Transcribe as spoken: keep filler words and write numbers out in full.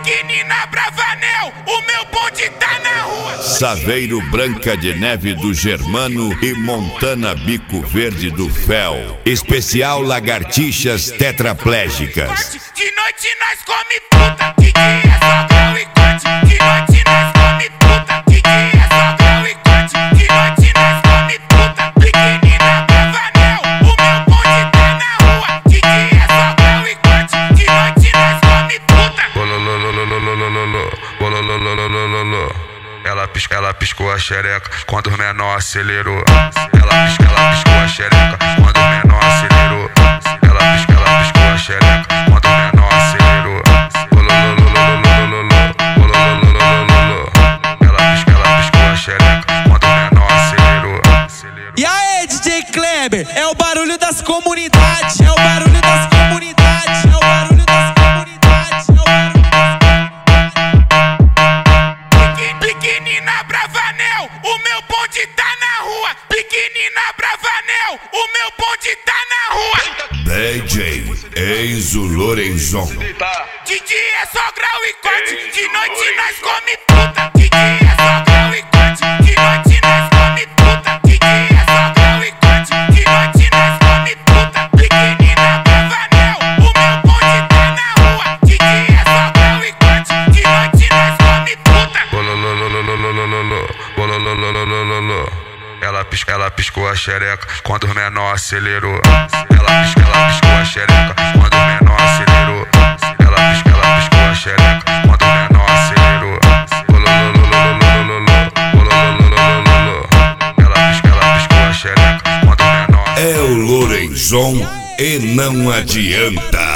Pequenina Bravanel, o meu bonde tá na rua. Saveiro Branca de Neve do Germano e Montana Bico Verde do Fel. Especial Lagartixas Tetraplégicas. De noite nós come puta, de dia só grau e corte. De noite nós come puta, de dia só grau e corte. De noite nós come puta, pequenina Bravanel, o meu bonde tá na rua. De dia só grau e corte, de noite nós come puta. Ela piscou, ela piscou a xereca quando o menor acelerou. Ela piscou, ela piscou a xereca quando o menor acelerou. Ela piscou, ela piscou a xereca quando o menor acelerou. Ela piscou, ela piscou a xereca quando o menor acelerou. E aí, D J Kleber, é o barulho das comunidades, é o barulho das comunidades, é o barulho das comunidades, é o barulho das Pequenina Bravanel, o meu bonde tá na rua. Pequenina Bravanel, o meu bonde tá na rua. D J Enzo Lorenzon. De dia é só grau e corte, de noite nós come puta. De dia é só grau e corte, de noite nós come puta. De dia é só grau e corte, de noite nós come puta. Pequenina Bravanel, o meu bonde tá na rua. De dia é só grau e corte, de noite nós come puta. Ela piscou, ela piscou a xereca quando o menor acelerou. Ela piscou, ela piscou a xereca quando o menor acelerou. Ela piscou, ela piscou a xereca quando o menor acelerou. Ela piscou, ela piscou a xereca quando o menor. É o Lorenzon e não adianta.